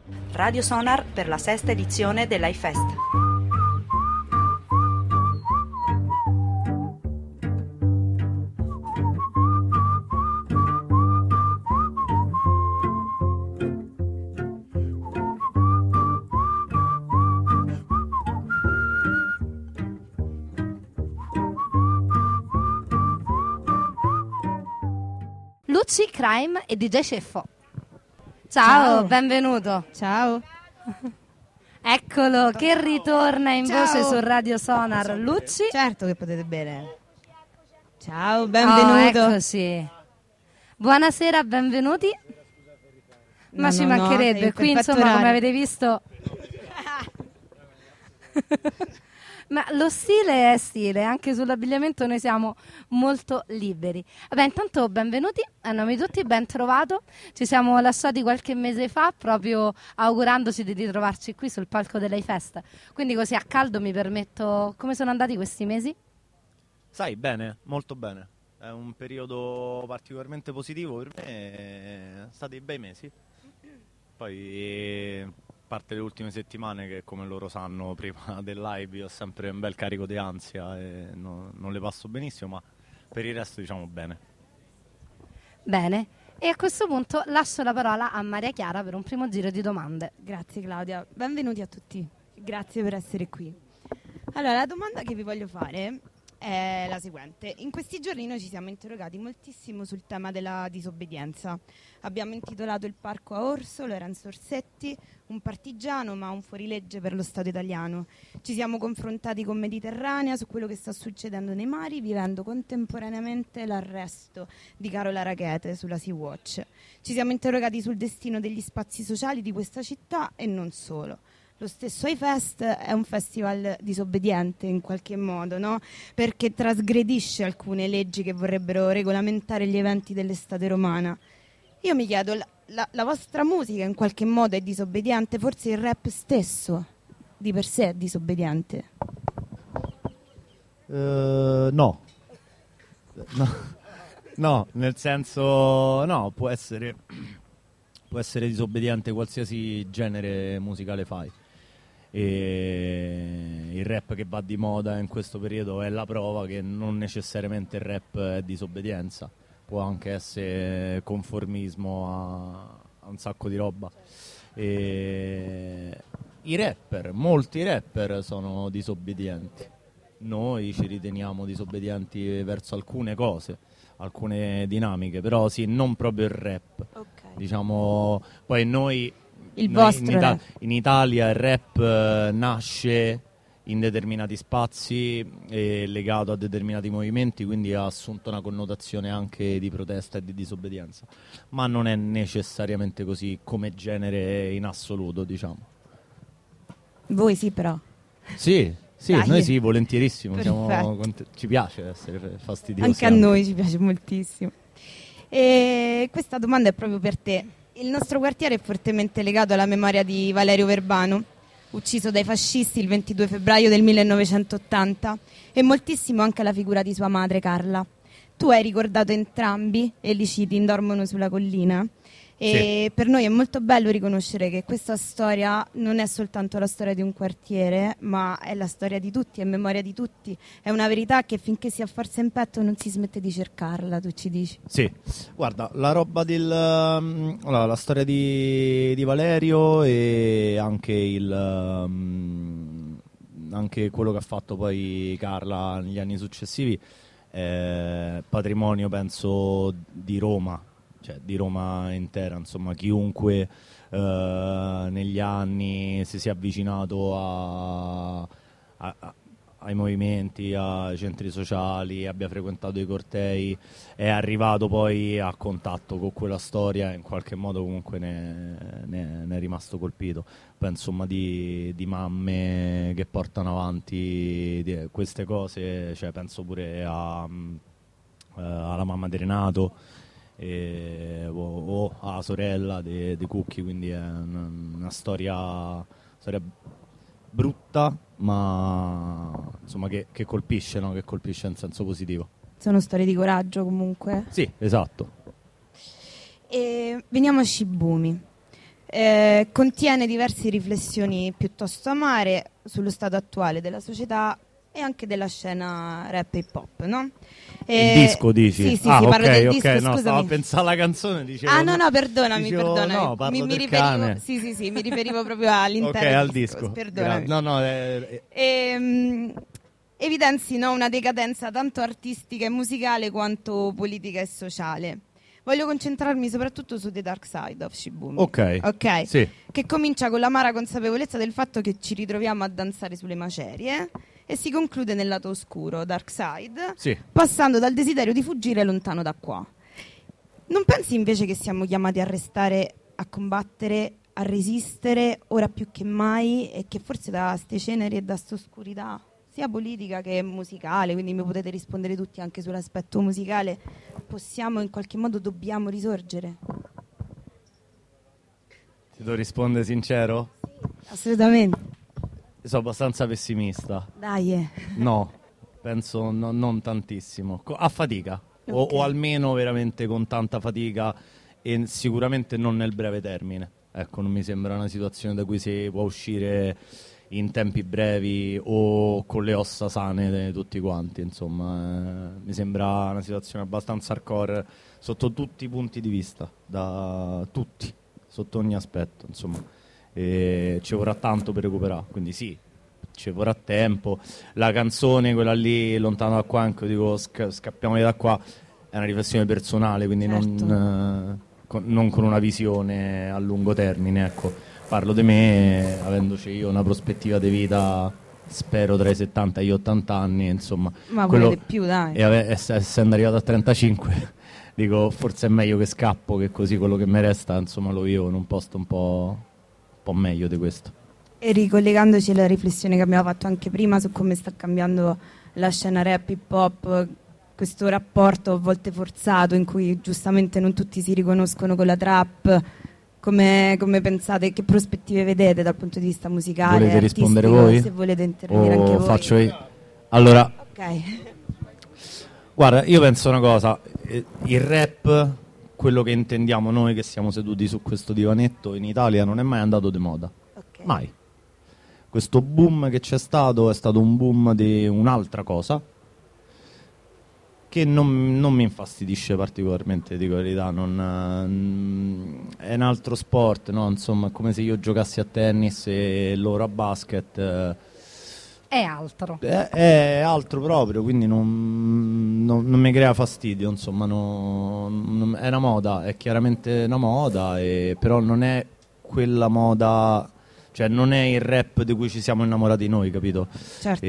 Radio Sonar per la sesta edizione dell'iFest. Lucci, Crime e DJ Ceffo. Ciao, benvenuto. Ciao. Eccolo, che ritorna in voce su Radio Sonar. Lucci. Certo che potete bere. Ciao, benvenuto. Eccoci. Buonasera, benvenuti. Ma ci mancherebbe, qui insomma orario. come avete visto... Ma lo stile è stile, anche sull'abbigliamento noi siamo molto liberi. Vabbè, intanto benvenuti, a nome di tutti, ben trovato. Ci siamo lasciati qualche mese fa proprio augurandoci di ritrovarci qui sul palco dell'iFest. Quindi così a caldo mi permetto, come sono andati questi mesi? Sai, bene, molto bene. È un periodo particolarmente positivo per me, sono stati bei mesi. Poi... a parte le ultime settimane che, come loro sanno, prima del live io ho sempre un bel carico di ansia e non le passo benissimo, ma per il resto diciamo bene. Bene, e a questo punto lascio la parola a Maria Chiara per un primo giro di domande. Grazie Claudia, benvenuti a tutti, grazie per essere qui. Allora, la domanda che vi voglio fare è la seguente. In questi giorni noi ci siamo interrogati moltissimo sul tema della disobbedienza. Abbiamo intitolato il parco a Orso, Lorenzo Orsetti, un partigiano ma un fuorilegge per lo Stato italiano. Ci siamo confrontati con Mediterranea su quello che sta succedendo nei mari, vivendo contemporaneamente l'arresto di Carola Rackete sulla Sea-Watch. Ci siamo interrogati sul destino degli spazi sociali di questa città e non solo. Lo stesso iFest è un festival disobbediente in qualche modo, no? Perché trasgredisce alcune leggi che vorrebbero regolamentare gli eventi dell'estate romana. Io mi chiedo, la vostra musica in qualche modo è disobbediente? Forse il rap stesso di per sé è disobbediente? No. No, nel senso, no, può essere disobbediente qualsiasi genere musicale fai. E il rap che va di moda in questo periodo è la prova che non necessariamente il rap è disobbedienza, può anche essere conformismo a un sacco di roba. E molti rapper sono disobbedienti. Noi ci riteniamo disobbedienti verso alcune cose, alcune dinamiche, però sì, non proprio il rap. Okay. Diciamo, poi noi rap. in Italia il rap nasce in determinati spazi e legato a determinati movimenti, quindi ha assunto una connotazione anche di protesta e di disobbedienza, ma non è necessariamente così come genere in assoluto, diciamo. Voi sì, però. Sì, Dai. noi sì, volentierissimo, ci piace essere fastidiosi. Anche a noi ci piace moltissimo. E questa domanda è proprio per te. Il nostro quartiere è fortemente legato alla memoria di Valerio Verbano, ucciso dai fascisti il 22 febbraio del 1980, e moltissimo anche alla figura di sua madre Carla. Tu hai ricordato entrambi e li citi Dormono sulla collina. E sì, per noi è molto bello riconoscere che questa storia non è soltanto la storia di un quartiere, ma è la storia di tutti, è memoria di tutti. È una verità che finché si ha forza in petto non si smette di cercarla, tu ci dici? Sì, guarda, la roba la storia di Valerio e anche anche quello che ha fatto poi Carla negli anni successivi è patrimonio, penso, di Roma. Cioè, di Roma intera, insomma, chiunque negli anni si sia avvicinato ai movimenti, ai centri sociali, abbia frequentato i cortei, è arrivato poi a contatto con quella storia e in qualche modo comunque ne è rimasto colpito. Poi insomma di mamme che portano avanti queste cose, cioè penso pure alla mamma di Renato o alla sorella di Cucchi, quindi è una storia brutta, ma insomma che colpisce, no? Che colpisce in senso positivo. Sono storie di coraggio comunque. Sì, esatto. E veniamo a Shibumi. Contiene diverse riflessioni piuttosto amare sullo stato attuale della società e anche della scena rap e hip hop, no? Il disco dici? Sì, sì, parlo del disco, no, scusami. stavo a pensare alla canzone, dicevo. Ah, no, perdonami. No, parlo del riferivo, cane. sì, mi riferivo proprio all'intero Ok, al disco. Perdonami. No, Evidenzi, no, una decadenza tanto artistica e musicale quanto politica e sociale. Voglio concentrarmi soprattutto su The Dark Side of Shibumi. Ok. Sì. Che comincia con l'amara consapevolezza del fatto che ci ritroviamo a danzare sulle macerie e si conclude nel lato oscuro, Dark Side, Sì. passando dal desiderio di fuggire lontano da qua. Non pensi invece che siamo chiamati a restare, a combattere, a resistere ora più che mai, e che forse da ste ceneri e da sta oscurità, sia politica che musicale, quindi mi potete rispondere tutti anche sull'aspetto musicale, possiamo in qualche modo, dobbiamo risorgere? Ti devo rispondere sincero? Assolutamente. Sono abbastanza pessimista. Dai. No, penso non tantissimo. A fatica, o almeno veramente con tanta fatica, e sicuramente non nel breve termine. Ecco, non mi sembra una situazione da cui si può uscire in tempi brevi o con le ossa sane di tutti quanti, insomma. Mi sembra una situazione abbastanza hardcore sotto tutti i punti di vista, da tutti, sotto ogni aspetto, insomma. E ci vorrà tanto per recuperare, quindi sì, ci vorrà tempo. La canzone, quella lì, Lontano da qua, anche dico scappiamo da qua, è una riflessione personale, quindi certo. non con una visione a lungo termine, ecco. Parlo di me, avendoci io una prospettiva di vita, spero tra i 70 e gli 80 anni, insomma. Ma quello di più, dai. E essendo arrivato a 35, dico forse è meglio che scappo, che così quello che mi resta, insomma, lo vivo in un posto un po' meglio di questo. E ricollegandoci alla riflessione che abbiamo fatto anche prima su come sta cambiando la scena rap hip hop, questo rapporto a volte forzato in cui giustamente non tutti si riconoscono con la trap, come pensate, che prospettive vedete dal punto di vista musicale? Volete rispondere voi? Se volete intervenire anche voi. Faccio io. Allora, ok. Guarda, io penso una cosa, il rap, quello che intendiamo noi che siamo seduti su questo divanetto in Italia, non è mai andato di moda, mai. Questo boom che c'è stato è stato un boom di un'altra cosa che non mi infastidisce particolarmente, dico la verità. È un altro sport, no? Insomma, è come se io giocassi a tennis e loro a basket. È altro. È altro proprio, quindi non mi crea fastidio, insomma. È una moda, è chiaramente una moda, però non è quella moda, cioè non è il rap di cui ci siamo innamorati noi, capito? Certo.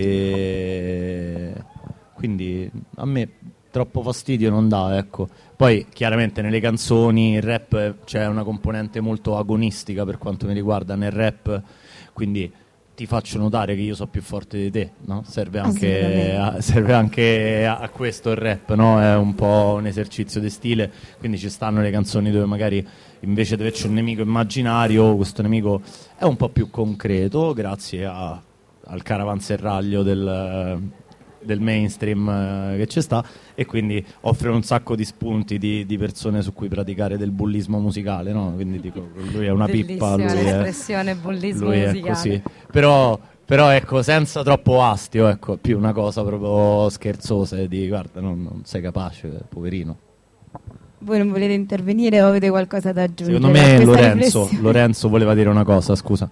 Quindi a me troppo fastidio non dà, ecco. Poi chiaramente nelle canzoni il rap c'è una componente molto agonistica per quanto mi riguarda nel rap, quindi ti faccio notare che io so più forte di te, no? Serve anche a questo il rap, no? È un po' un esercizio di stile, quindi ci stanno le canzoni dove magari invece di averci un nemico immaginario, questo nemico è un po' più concreto grazie al caravanserraglio del mainstream che c'è sta, e quindi offre un sacco di spunti di persone su cui praticare del bullismo musicale, no? Quindi dico, lui è una pippa, lui l'espressione bullismo lui musicale. È così. Però ecco, senza troppo astio, ecco, più una cosa proprio scherzosa di guarda, non sei capace, poverino. Voi non volete intervenire o avete qualcosa da aggiungere? Secondo me Lorenzo voleva dire una cosa, scusa.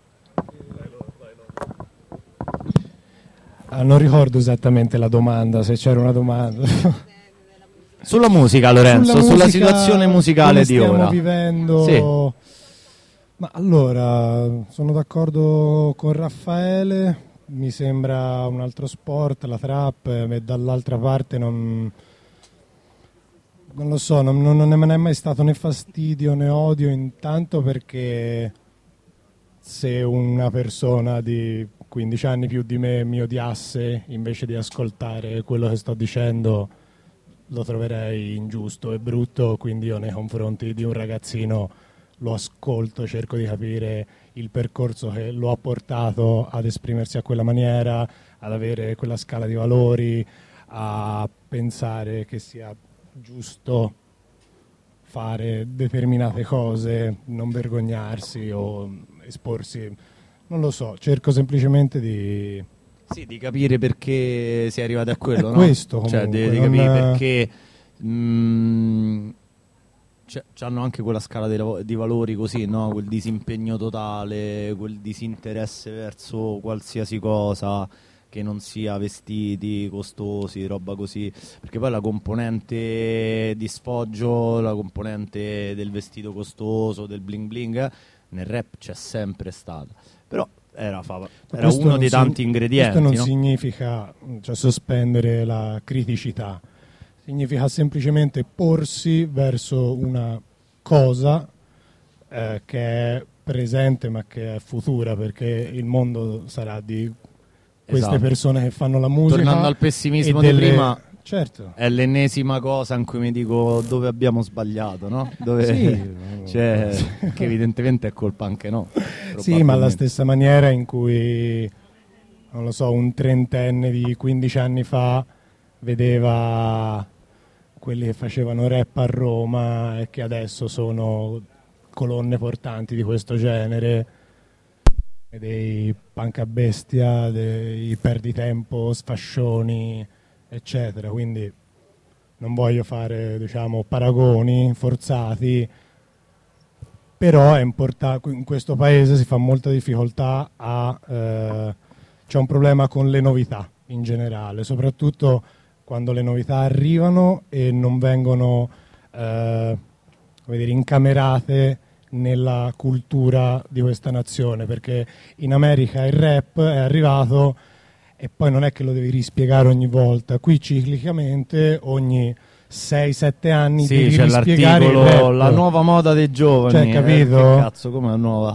Non ricordo esattamente la domanda, se c'era una domanda. Sulla musica, Lorenzo, sulla situazione musicale di ora. Stiamo vivendo. Sì. Ma allora, sono d'accordo con Raffaele, mi sembra un altro sport, la trap, e dall'altra parte non lo so, non me ne è mai stato né fastidio né odio, intanto perché se una persona di 15 anni più di me mi odiasse invece di ascoltare quello che sto dicendo, lo troverei ingiusto e brutto, quindi io nei confronti di un ragazzino lo ascolto, cerco di capire il percorso che lo ha portato ad esprimersi a quella maniera, ad avere quella scala di valori, a pensare che sia giusto fare determinate cose, non vergognarsi o esporsi, non lo so, cerco semplicemente di capire perché si è arrivati a quello, no? questo cioè comunque, di capire perché hanno anche quella scala di valori così, no? Quel disimpegno totale, quel disinteresse verso qualsiasi cosa che non sia vestiti costosi, roba così, perché poi la componente di sfoggio, la componente del vestito costoso, del bling bling, nel rap c'è sempre stata, però era uno dei tanti ingredienti. Questo non no? significa sospendere la criticità, significa semplicemente porsi verso una cosa che è presente ma che è futura, perché il mondo sarà di queste persone che fanno la musica. Tornando al pessimismo di prima, certo, è l'ennesima cosa in cui mi dico dove abbiamo sbagliato, no? Dove che evidentemente è colpa anche no. Sì, ma alla stessa maniera in cui, non lo so, un trentenne di 15 anni fa vedeva quelli che facevano rap a Roma e che adesso sono colonne portanti di questo genere, dei punk a bestia, dei perditempo, sfascioni, eccetera. Quindi non voglio fare, diciamo, paragoni forzati, però è importante, in questo paese si fa molta difficoltà c'è un problema con le novità in generale, soprattutto quando le novità arrivano e non vengono come dire, incamerate nella cultura di questa nazione, perché in America il rap è arrivato e poi non è che lo devi rispiegare ogni volta, qui ciclicamente ogni 6-7 anni devi rispiegare il rap. La nuova moda dei giovani, cioè, capito? Che cazzo, come nuova?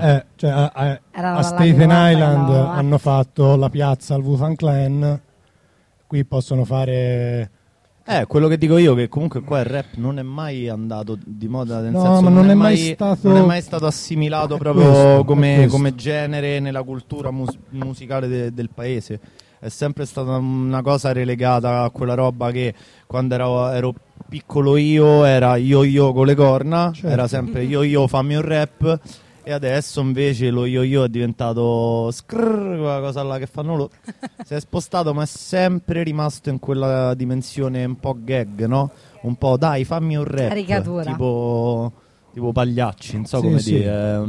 A Staten Island hanno fatto la piazza al Wu-Tang Clan, qui possono fare quello che dico io, che comunque qua il rap non è mai andato di moda, nel no, senso ma non è mai stato assimilato proprio come genere nella cultura musicale del paese. È sempre stata una cosa relegata a quella roba che quando ero piccolo io era yo con le corna, certo. Era sempre yo fammi un rap, e adesso invece lo yo è diventato quella cosa là che fanno loro. Si è spostato, ma è sempre rimasto in quella dimensione un po' gag, no? Un po' dai fammi un rap, caricatura, tipo Pagliacci, non so come dire.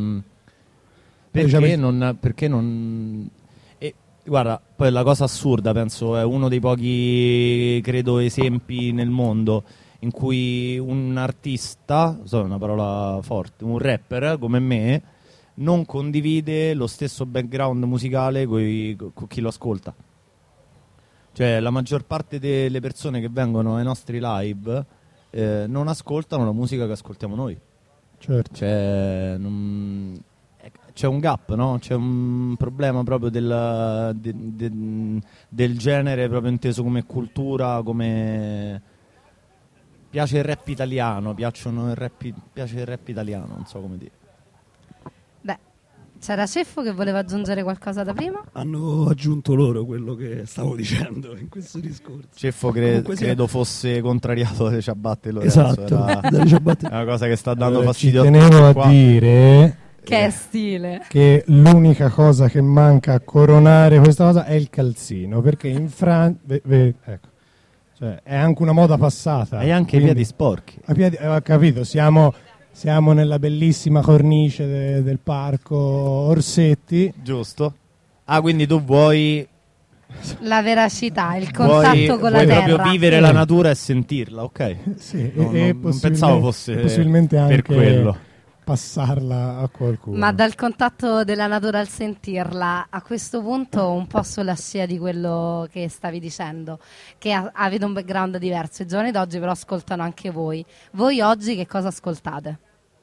Perché non e guarda, poi la cosa assurda, penso è uno dei pochi, credo, esempi nel mondo in cui un artista, so, una parola forte, un rapper come me non condivide lo stesso background musicale con chi lo ascolta. Cioè la maggior parte delle persone che vengono ai nostri live non ascoltano la musica che ascoltiamo noi. Certo. C'è un gap, no? C'è un problema proprio del genere, proprio inteso come cultura, come... Piace il rap italiano, piace il rap italiano, non so come dire. Beh, c'era Ceffo che voleva aggiungere qualcosa da prima? Hanno aggiunto loro quello che stavo dicendo in questo discorso. Ceffo credo fosse contrariato dalle ciabatte. Esatto, dalle ciabatte. È una cosa che sta dando fastidio. Ci tenevo a dire che è stile, che l'unica cosa che manca a coronare questa cosa è il calzino, perché in Francia ecco, cioè, è anche una moda passata. E anche i piedi sporchi. Ho capito, siamo nella bellissima cornice del parco Orsetti. Giusto. Ah, quindi tu vuoi la veracità, il contatto con la terra. Vuoi proprio vivere la natura e sentirla, ok? Sì, non pensavo fosse possibilmente anche per quello. Passarla a qualcuno. Ma dal contatto della natura al sentirla, a questo punto un po' sulla scia di quello che stavi dicendo, che avete un background diverso, i giovani d'oggi però ascoltano anche voi. Voi oggi che cosa ascoltate?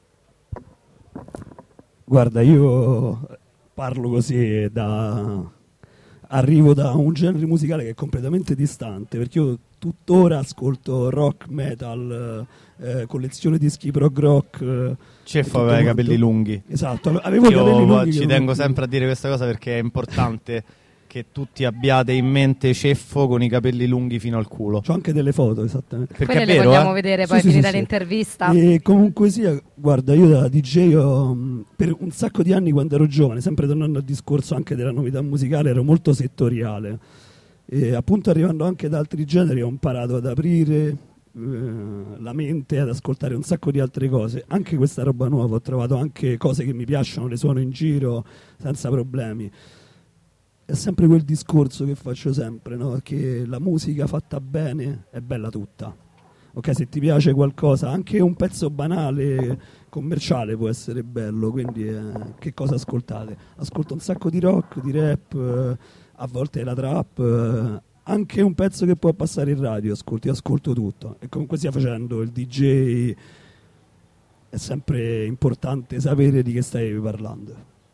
Guarda, io parlo così arrivo da un genere musicale che è completamente distante, perché io tuttora ascolto rock, metal, collezione dischi prog rock. Ceffo aveva i capelli lunghi. Esatto, avevo i capelli lunghi. Ci tengo sempre a dire questa cosa perché è importante. che tutti abbiate in mente Ceffo con i capelli lunghi fino al culo. C'ho anche delle foto, esattamente. Perché Quelle è le vero, vogliamo vedere poi Sì, finita sì. l'intervista. E comunque sia, guarda, io da DJ per un sacco di anni, quando ero giovane, sempre tornando al discorso anche della novità musicale, ero molto settoriale. E appunto arrivando anche da altri generi ho imparato ad aprire la mente, ad ascoltare un sacco di altre cose. Anche questa roba nuova, ho trovato anche cose che mi piacciono, le suono in giro senza problemi. È sempre quel discorso che faccio sempre, no? Che la musica fatta bene è bella tutta. Ok, se ti piace qualcosa, anche un pezzo banale, commerciale può essere bello, quindi che cosa ascoltate? Ascolto un sacco di rock, di rap, a volte la trap, anche un pezzo che può passare in radio, ascolto tutto. E comunque stia facendo il DJ, è sempre importante sapere di che stai parlando.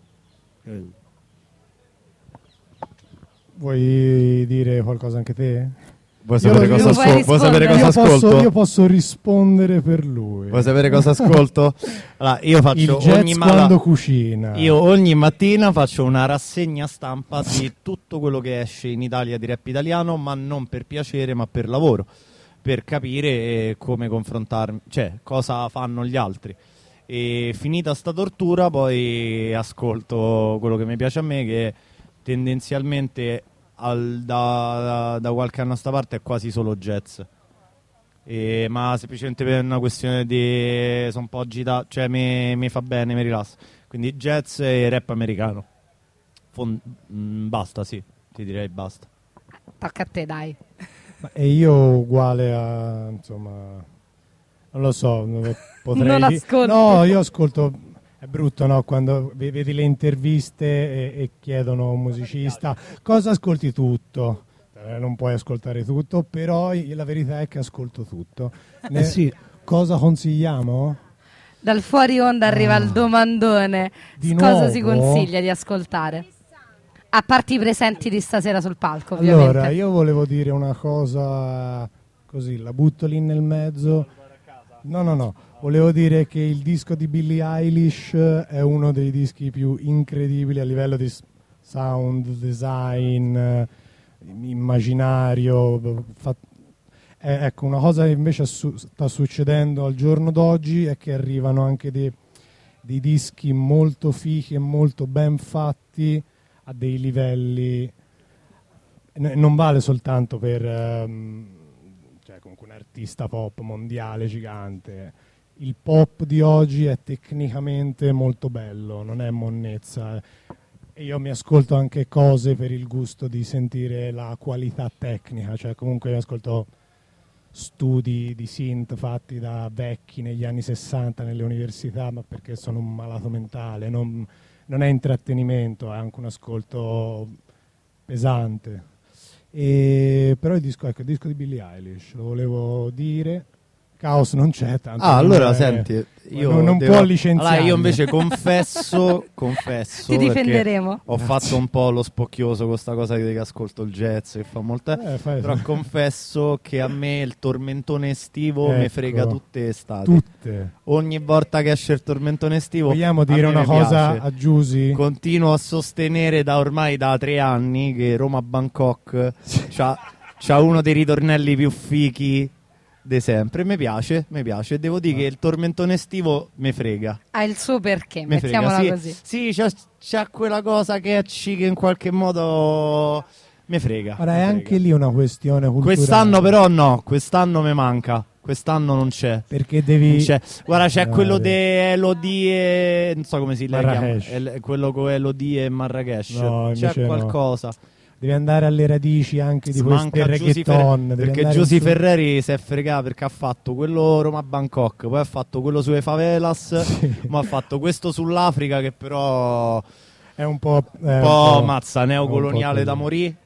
Vuoi dire qualcosa anche te? Vuoi sapere Io- cosa, io- vuoi sapere Io cosa ascolto? Io posso rispondere per lui. Vuoi sapere cosa ascolto? Allora, io Il faccio jazz quando cucina. Io ogni mattina faccio una rassegna stampa di tutto quello che esce in Italia di rap italiano, ma non per piacere, ma per lavoro, per capire come confrontarmi, cioè cosa fanno gli altri. E finita sta tortura, poi ascolto quello che mi piace a me, che tendenzialmente da qualche anno a sta parte è quasi solo jazz. Ma semplicemente per una questione di sono un po' agitato, cioè mi fa bene, mi rilassa. Quindi jazz e rap americano. Basta, sì, ti direi basta. Tocca a te, dai. E io uguale a, insomma, non lo so, potrei Non ascolti. No, io ascolto. È brutto, no? Quando vedi le interviste e chiedono a un musicista cosa ascolti tutto. Non puoi ascoltare tutto, però la verità è che ascolto tutto. Sì. Cosa consigliamo? Dal fuori onda arriva il domandone. Di Cosa si nuovo? consiglia di ascoltare? A parte i presenti di stasera sul palco, ovviamente. Allora, io volevo dire una cosa così, la butto lì nel mezzo. No. Volevo dire che il disco di Billie Eilish è uno dei dischi più incredibili a livello di sound, design, immaginario. Ecco, una cosa che invece sta succedendo al giorno d'oggi è che arrivano anche dei dischi molto fighi e molto ben fatti a dei livelli. Non vale soltanto per cioè comunque un artista pop mondiale gigante. Il pop di oggi è tecnicamente molto bello, non è monnezza. E io mi ascolto anche cose per il gusto di sentire la qualità tecnica, cioè comunque mi ascolto studi di synth fatti da vecchi negli anni 60 nelle università, ma perché sono un malato mentale, non è intrattenimento, è anche un ascolto pesante. Però il disco di Billie Eilish, lo volevo dire. Caos non c'è tanto. Allora senti, io non può licenziare. Allora io invece confesso Ti difenderemo. perché ho fatto un po' lo spocchioso con questa cosa che ascolto il jazz che fa molta, però confesso che a me il tormentone estivo mi frega tutte estate. Tutte. Ogni volta che esce il tormentone estivo vogliamo dire una cosa a Giusy? Continuo a sostenere ormai da 3 anni che Roma-Bangkok c'ha uno dei ritornelli più fichi di sempre. Mi piace. Devo dire che il tormentone estivo mi frega. Ha il suo perché, Mi frega, mettiamola sì. così. Sì, c'ha quella cosa catchy che in qualche modo mi frega. Ora è anche lì una questione culturale. Quest'anno però no, quest'anno mi manca. Quest'anno non c'è. Perché devi... Non c'è. Guarda, c'è quello di Elodie, non so come si Marrakesh. chiama, quello con Elodie e Marrakesh. No, c'è invece no. qualcosa. Devi andare alle radici anche di questi Manca reggaeton. perché Giusy Ferreri si è fregato perché ha fatto quello Roma-Bangkok, poi ha fatto quello sulle favelas, ma ha fatto questo sull'Africa che però è un po' mazza, neocoloniale da morì,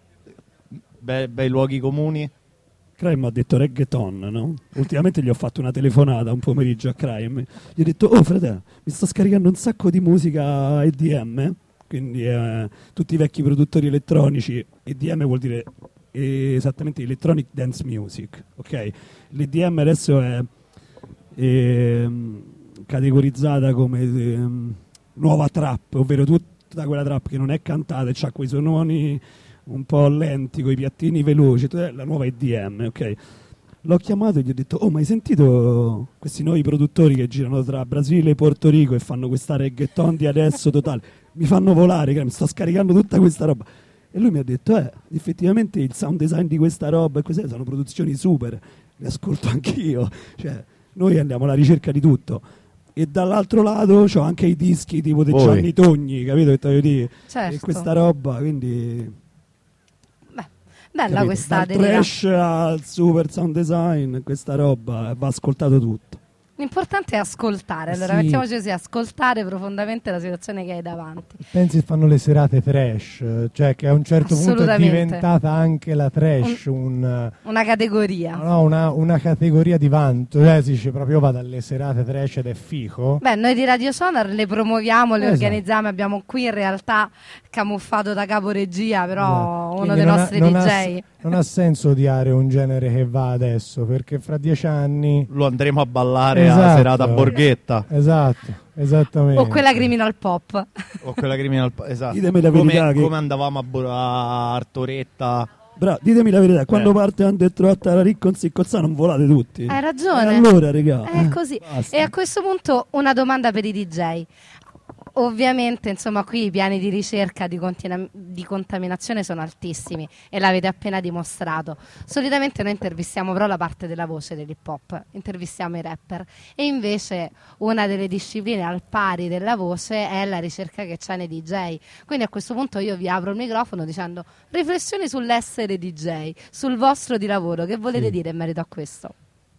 bei luoghi comuni. Crime ha detto reggaeton, no? Ultimamente gli ho fatto una telefonata un pomeriggio a Crime. Gli ho detto, oh fratello, mi sto scaricando un sacco di musica EDM, quindi tutti i vecchi produttori elettronici. EDM vuol dire esattamente Electronic Dance Music, ok? L'EDM adesso è categorizzata come nuova trap, ovvero tutta quella trap che non è cantata e c'ha quei sononi un po' lenti, con i piattini veloci, la nuova EDM, ok? L'ho chiamato e gli ho detto: oh, ma hai sentito questi nuovi produttori che girano tra Brasile e Porto Rico e fanno questa reggaeton di adesso totale? Mi fanno volare, mi sto scaricando tutta questa roba. E lui mi ha detto: effettivamente il sound design di questa roba e queste sono produzioni super, le ascolto anch'io, cioè noi andiamo alla ricerca di tutto. E dall'altro lato c'ho anche i dischi tipo di Gianni Togni, capito che voglio dire? Certo. E questa roba, quindi bella capito? questa Dal deriva. trash al super sound design, questa roba va ascoltato tutto. L'importante è ascoltare, allora Sì. mettiamoci così, ascoltare profondamente la situazione che hai davanti. Pensi fanno le serate trash, cioè che a un certo punto è Assolutamente. diventata anche la trash Una categoria. no, una categoria di vanto, cioè si dice proprio va dalle serate trash ed è fico. Beh, noi di Radio Sonar le promuoviamo, le Esatto. organizziamo, abbiamo qui in realtà camuffato da caporegia, però uno Quindi dei non nostri non DJ. non ha senso odiare un genere che va adesso, perché fra 10 anni... Lo andremo a ballare alla Esatto. serata a Borghetta. Esatto, esattamente. O quella criminal pop. O quella criminal. Esatto. Ditemi la verità che- come andavamo a Artoretta. Ditemi la verità, quando parte Under Trotta la Riccon Siccozzà non volate tutti. Hai ragione. E allora, regà. È così. Basta. E a questo punto una domanda per i DJ. Ovviamente, insomma, qui i piani di ricerca di contaminazione sono altissimi e l'avete appena dimostrato. Solitamente noi intervistiamo però la parte della voce dell'hip hop, intervistiamo i rapper, e invece una delle discipline al pari della voce è la ricerca che c'è nei DJ. Quindi a questo punto io vi apro il microfono dicendo: riflessioni sull'essere DJ, sul vostro di lavoro, che volete Sì. dire in merito a questo?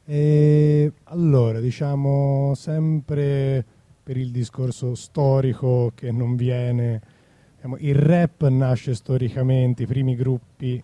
Allora, diciamo sempre per il discorso storico che non viene, diciamo, il rap nasce storicamente, i primi gruppi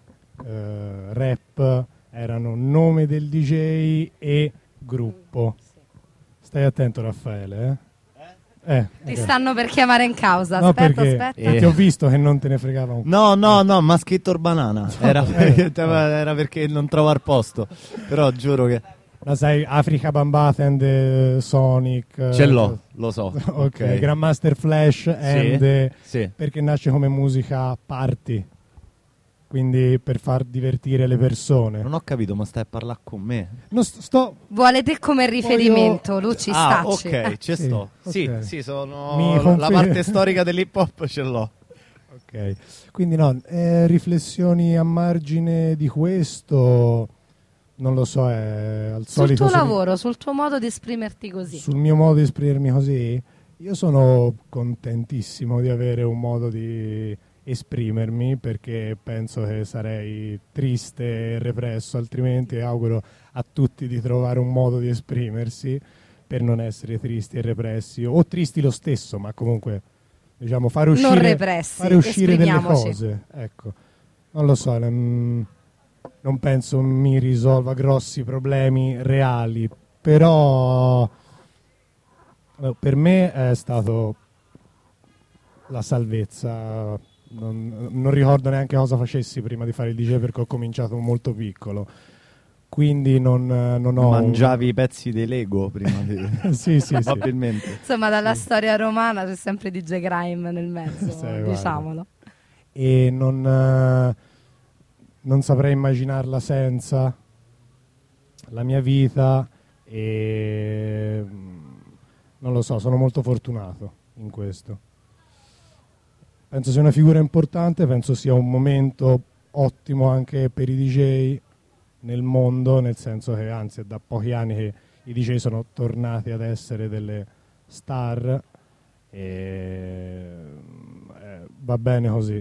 rap erano nome del DJ e gruppo. Stai attento, Raffaele, Ti stanno per chiamare in causa. No, Aspetta, perché aspetta. ti ho visto che non te ne fregava un No, ma ha scritto il banana. Era perché non trovare posto. Però giuro che. Ma sai, Africa Bambaataa and Sonic. Ce l'ho, lo so. Ok, Grandmaster Flash and Sì. perché nasce come musica party, quindi per far divertire le persone. Non ho capito, ma stai a parlare con me? Non sto Vuole te come riferimento, Luci, stacci. Ok, ci Sì, sto. Sì, ok. sì, sono Mi la confermi- parte storica dell'hip hop ce l'ho. Ok, quindi no, riflessioni a margine di questo, non lo so, è al Sul solito tuo lavoro, sul tuo modo di esprimerti così. sul mio modo di esprimermi così. Io sono contentissimo di avere un modo di esprimermi, perché penso che sarei triste e represso altrimenti, e auguro a tutti di trovare un modo di esprimersi per non essere tristi e repressi, o tristi lo stesso, ma comunque diciamo fare uscire, Non repressi, fare uscire delle esprimiamoci. cose, ecco. Non lo so, non penso mi risolva grossi problemi reali, però per me è stato la salvezza. Non ricordo neanche cosa facessi prima di fare il DJ, perché ho cominciato molto piccolo, quindi non ho Mangiavi i pezzi dei Lego prima di. sì, sì, sì. Probabilmente. Insomma, dalla storia romana c'è sempre DJ Grime nel mezzo, Sì, guarda. diciamolo. E non saprei immaginarla senza la mia vita, e non lo so, sono molto fortunato in questo. Penso sia una figura importante, penso sia un momento ottimo anche per i DJ nel mondo, nel senso che anzi è da pochi anni che i DJ sono tornati ad essere delle star, e va bene così.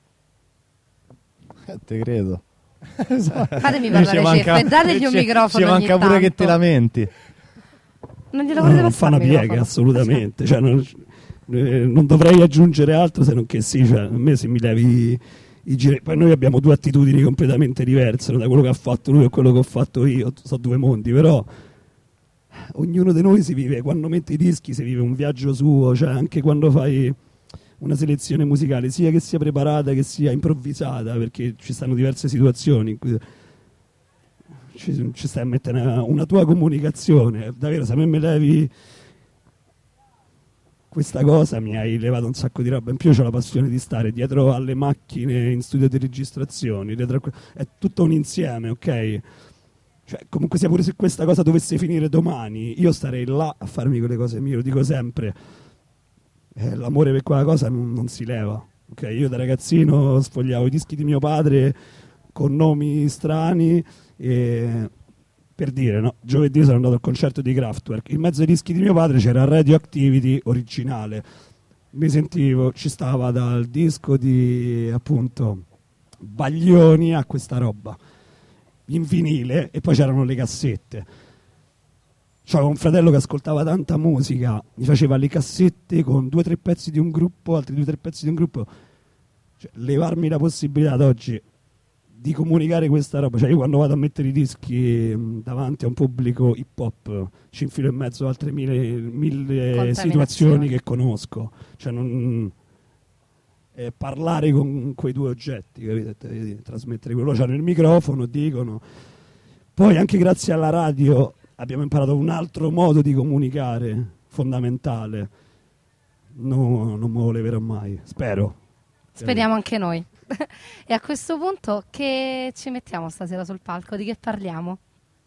Te credo. Fatemi parlare cifre, dategli un microfono Ci manca ogni pure che tanto. te lamenti. Non glielo No, volete non fa passare una il piega, microfono? assolutamente. Cioè, non dovrei aggiungere altro, se non che sì, cioè, a me se mi levi i giri. Poi noi abbiamo due attitudini completamente diverse, no? Da quello che ha fatto lui e quello che ho fatto io, sono due mondi, però ognuno di noi si vive, quando mette i dischi si vive un viaggio suo, cioè anche quando fai una selezione musicale, sia che sia preparata che sia improvvisata, perché ci stanno diverse situazioni in cui ci stai a mettere una tua comunicazione. Davvero, se a me mi levi questa cosa mi hai levato un sacco di roba. In più ho la passione di stare dietro alle macchine in studio di registrazioni, è tutto un insieme, ok? Cioè, comunque sia, pure se questa cosa dovesse finire domani, io starei là a farmi quelle cose mie, lo dico sempre. L'amore per quella cosa non si leva, ok? Io da ragazzino sfogliavo i dischi di mio padre con nomi strani e... Per dire, no? Giovedì sono andato al concerto di Kraftwerk, in mezzo ai dischi di mio padre c'era Radioactivity originale, mi sentivo, ci stava dal disco di appunto Baglioni a questa roba in vinile, e poi c'erano le cassette. C'avevo un fratello che ascoltava tanta musica, mi faceva le cassette con 2 o 3 pezzi di un gruppo, altri 2 o 3 pezzi di un gruppo. Cioè, levarmi la possibilità ad oggi di comunicare questa roba, cioè io quando vado a mettere i dischi davanti a un pubblico hip hop ci infilo in mezzo altre mille situazioni che conosco, cioè parlare con quei 2 oggetti, capite? Trasmettere quello, c'hanno il microfono, dicono. Poi anche grazie alla radio abbiamo imparato un altro modo di comunicare fondamentale, non me lo leverò mai, spero. Speriamo anche noi. E a questo punto che ci mettiamo stasera sul palco? Di che parliamo?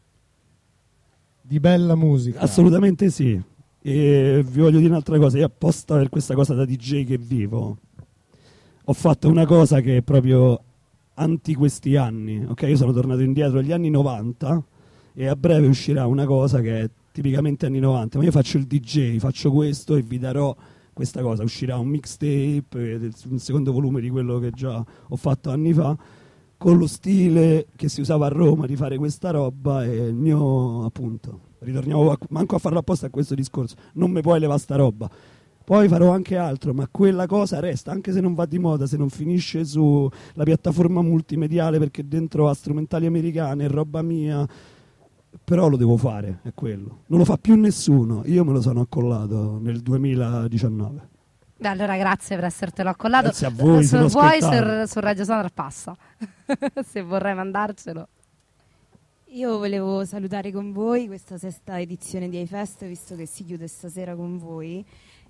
Di bella musica. Assolutamente sì. E vi voglio dire un'altra cosa, io apposta per questa cosa da DJ che vivo ho fatto una cosa che è proprio anti questi anni, ok? Io sono tornato indietro agli anni 90 e a breve uscirà una cosa che è tipicamente anni 90, ma io faccio il DJ, faccio questo e vi darò questa cosa. Uscirà un mixtape, un secondo volume di quello che già ho fatto anni fa, con lo stile che si usava a Roma di fare questa roba, e il mio, appunto, ritorniamo manco a farlo apposta a questo discorso, non mi puoi levare sta roba. Poi farò anche altro, ma quella cosa resta, anche se non va di moda, se non finisce sulla piattaforma multimediale perché dentro ha strumentali americane, è roba mia, però lo devo fare, è quello. Non lo fa più nessuno, io me lo sono accollato nel 2019. Beh, allora grazie per essertelo accollato. Grazie a voi, Se sono vuoi aspettato. su Radio Sonar passa, se vorrai mandarcelo. Io volevo salutare con voi questa 6ª edizione di iFest, visto che si chiude stasera con voi.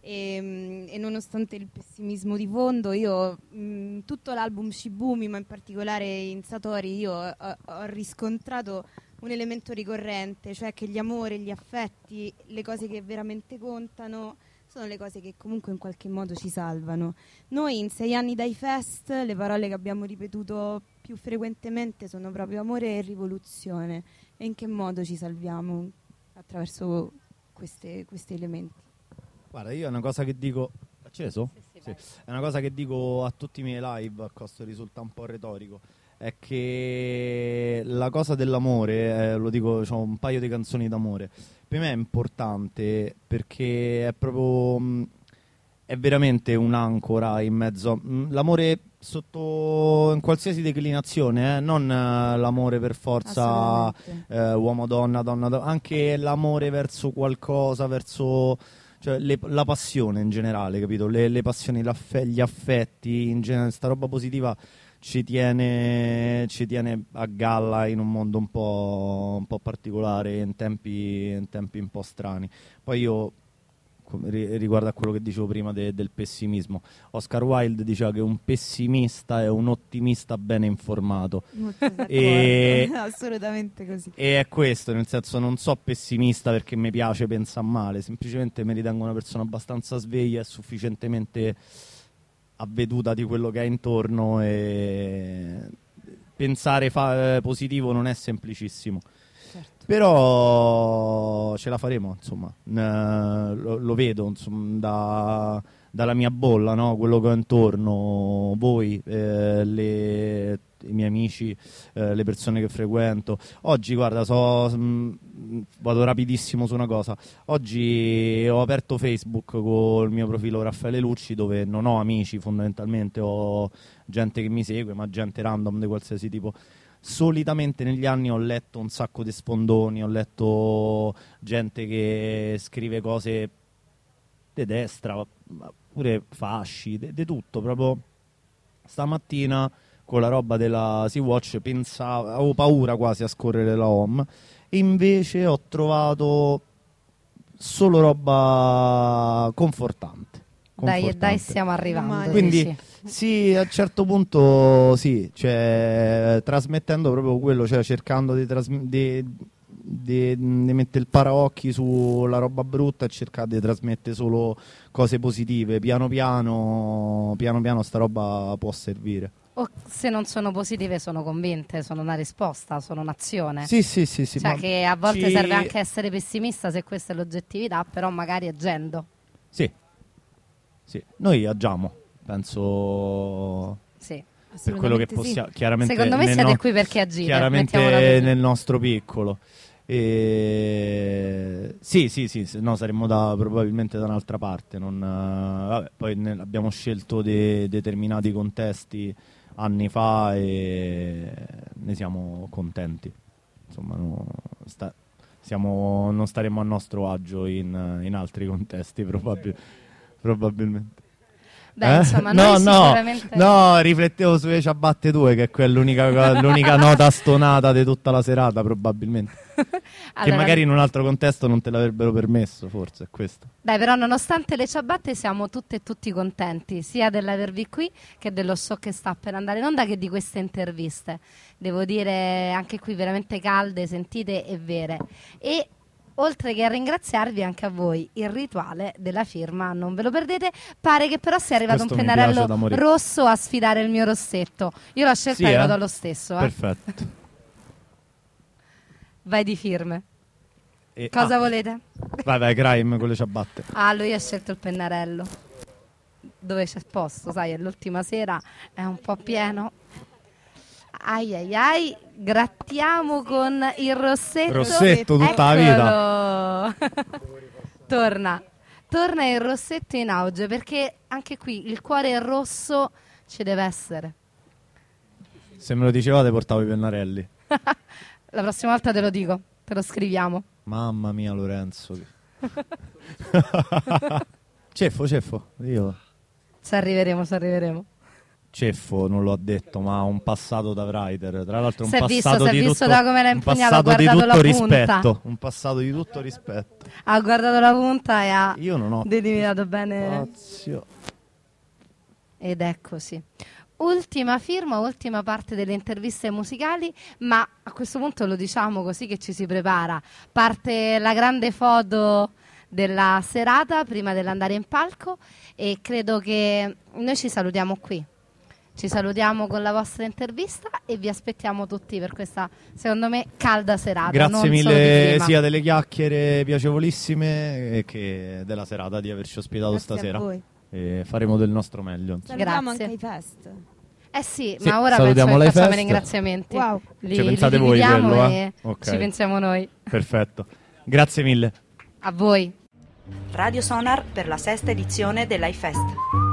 E nonostante il pessimismo di fondo, io tutto l'album Shibumi, ma in particolare in Satori, io ho riscontrato un elemento ricorrente, cioè che gli amori, gli affetti, le cose che veramente contano sono le cose che comunque in qualche modo ci salvano. Noi in 6 anni dai fest le parole che abbiamo ripetuto più frequentemente sono proprio amore e rivoluzione. E in che modo ci salviamo? Attraverso questi elementi. Guarda, io è una cosa che dico... Acceso? Sì. È una cosa che dico a tutti i miei live, a questo risulta un po' retorico, è che la cosa dell'amore, lo dico, c'ho un paio di canzoni d'amore, per me è importante perché è proprio... è veramente un'ancora in mezzo. L'amore sotto in qualsiasi declinazione, non l'amore per forza uomo-donna, donna-donna, anche l'amore verso qualcosa, verso... cioè la passione in generale, capito? Le passioni, gli affetti, in genere, sta roba positiva ci tiene a galla in un mondo un po' particolare, in tempi un po' strani. Poi io, riguardo a quello che dicevo prima del pessimismo, Oscar Wilde diceva che un pessimista è un ottimista bene informato. Assolutamente così. E è questo, nel senso, non so pessimista perché mi piace pensare male, semplicemente mi ritengo una persona abbastanza sveglia e sufficientemente avveduta di quello che ha intorno, e pensare positivo non è semplicissimo. Certo. Però ce la faremo, insomma, lo vedo, insomma, dalla mia bolla, no? Quello che ho intorno, voi, i miei amici, le persone che frequento. Oggi, guarda, vado rapidissimo su una cosa. Oggi ho aperto Facebook col mio profilo Raffaele Lucci, dove non ho amici fondamentalmente, ho gente che mi segue, ma gente random di qualsiasi tipo. Solitamente negli anni ho letto un sacco di sfondoni, ho letto gente che scrive cose di destra, pure fasci, di tutto. Proprio stamattina con la roba della Sea-Watch avevo paura quasi a scorrere la home, e invece ho trovato solo roba confortante. Dai, stiamo arrivando. Quindi dici. sì, a un certo punto sì, cioè trasmettendo proprio quello, cioè cercando di mettere il paraocchi sulla roba brutta e cercare di trasmettere solo cose positive. Piano piano sta roba può servire. O se non sono positive sono convinte, sono una risposta, sono un'azione. Sì, cioè ma che a volte serve anche essere pessimista se questa è l'oggettività, però magari agendo. Sì, noi agiamo, penso. Sì. Per quello che possiamo, chiaramente. Secondo me siete qui perché agite. Chiaramente nel nostro piccolo. Sì, no, saremmo probabilmente da un'altra parte. Vabbè, poi abbiamo scelto determinati contesti anni fa e ne siamo contenti. Insomma, non staremmo a nostro agio in altri contesti probabilmente. Beh, insomma, noi sicuramente... No, riflettevo sulle ciabatte tue, che è l'unica nota stonata di tutta la serata, probabilmente. Che magari in un altro contesto non te l'avrebbero permesso, forse, è questo. Dai, però nonostante le ciabatte siamo tutte e tutti contenti, sia dell'avervi qui che dello show che sta per andare in onda, che di queste interviste. Devo dire, anche qui veramente calde, sentite e vere. E oltre che a ringraziarvi anche a voi, il rituale della firma, non ve lo perdete. Pare che però sia arrivato Questo un mi piace pennarello da morire. rosso a sfidare il mio rossetto. Io l'ho scelto e vado allo stesso. Perfetto. Vai di firme. Cosa volete? Vai, crime con le ciabatte. Ah, lui ha scelto il pennarello. Dove c'è posto, sai, è l'ultima sera, è un po' pieno. Ai, grattiamo con il rossetto. Rossetto tutta la vita. Torna il rossetto in auge, perché anche qui il cuore rosso ci deve essere. Se me lo dicevate portavo i pennarelli. La prossima volta te lo dico, te lo scriviamo. Mamma mia, Lorenzo. Ceffo, io. Ci arriveremo. Ceffo non lo ha detto, ma ha un passato da writer. Tra l'altro un si è passato di visto tutto, da come l'ha impugnato, ha di guardato tutto la rispetto. punta. Un passato di tutto rispetto. Ha guardato la punta e ha Io non ho delimitato bene. spazio. Ed è così. Ultima firma, ultima parte delle interviste musicali, ma a questo punto lo diciamo così che ci si prepara. Parte la grande foto della serata prima dell'andare in palco e credo che noi ci salutiamo qui. Ci salutiamo con la vostra intervista e vi aspettiamo tutti per questa, secondo me, calda serata. Grazie non solo mille di sia delle chiacchiere piacevolissime che della serata, di averci ospitato Grazie stasera. a voi. E faremo del nostro meglio. Salutiamo Grazie. anche i fest. Sì, Sì, ma ora salutiamo penso che facciamo i l'I-Fest. ringraziamenti. Wow. Ci pensate voi dividiamo quello, e Ok. ci pensiamo noi. Perfetto. Grazie mille. A voi. Radio Sonar per la sesta edizione dell'I-Fest.